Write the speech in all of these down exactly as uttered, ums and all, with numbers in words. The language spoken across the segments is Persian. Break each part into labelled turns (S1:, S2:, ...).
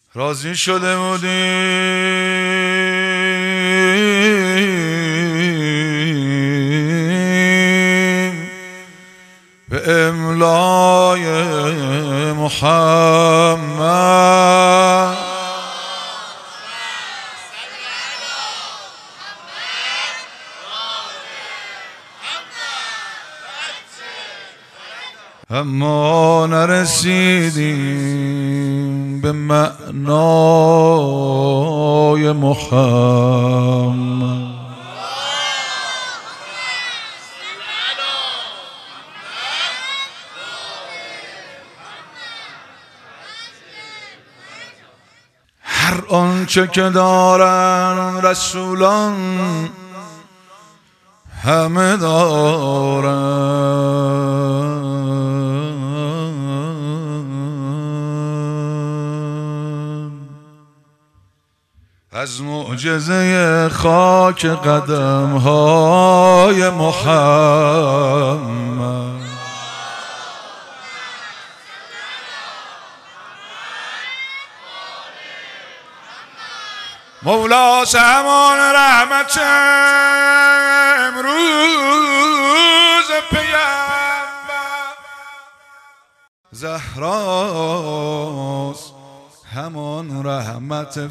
S1: راضی شده بودیم به املای محمد اما نرسیدیم به معنای محمد. هر آنچه که دارن رسولان همه دارن، از معجزه خاک قدم های محمد. مولا همان رحمت امروز پیامبر، زهراست همان رحمت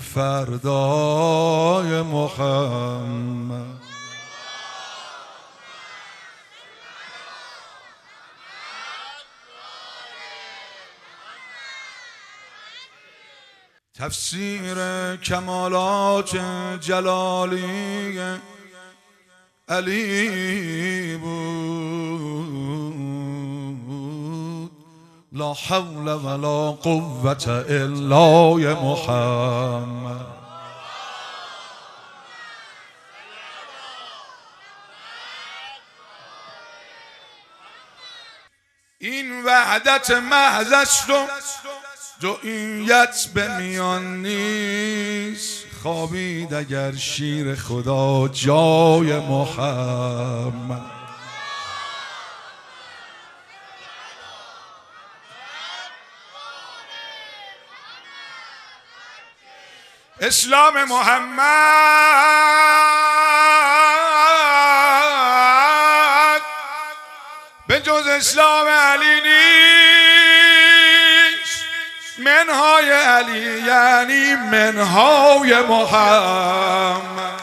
S1: فردای محمد. تفسیر کمالات جلالی علی بود، لا حول ولا قوة الا محمد. این وحدت محض است و دوئیت به میان نیست، خوابید اگر شیر خدا جای محمد. اسلام محمد به جز اسلام علی نیست، منهای علی یعنی منهای محمد.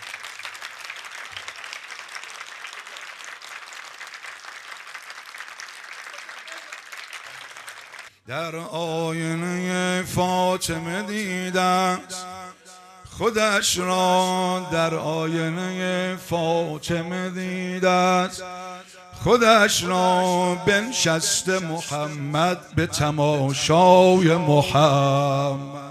S1: در آینه فاطمه دیدم خودش را، در آینه فاطمه دیدم خودش را بنشسته محمد به تماشای محمد.